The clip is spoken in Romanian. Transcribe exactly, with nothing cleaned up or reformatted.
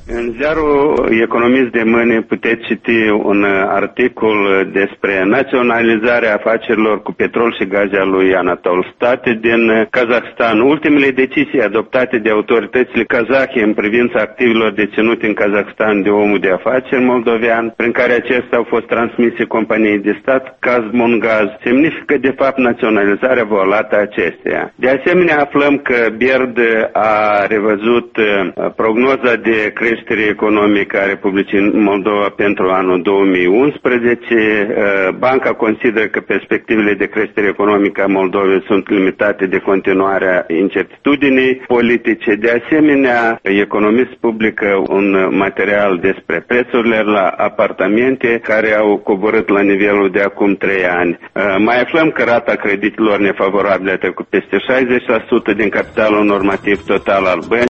În ziarul Economist de mâine puteți citi un articol despre naționalizarea afacerilor cu petrol și gaze a lui Anatol State din Kazahstan. Ultimele decizii adoptate de autoritățile kazahe în privința activilor deținute în Kazahstan de omul de afaceri moldovean, prin care acestea au fost transmise companiei de stat Kazmungaz, semnifică de fapt naționalizarea volată a acesteia. De asemenea, aflăm că BERD a revăzut prognoza de creștere economică a Republicii Moldova pentru anul două mii unsprezece. Banca consideră că perspectivele de creștere economică a Moldovei sunt limitate de continuarea incertitudinii politice. De asemenea, Economist publică un material despre prețurile la apartamente care au coborât la nivelul de acum trei ani. Mai aflăm că rata creditelor nefavorabile a trecut peste șaizeci la sută din capitalul normativ total al băncii.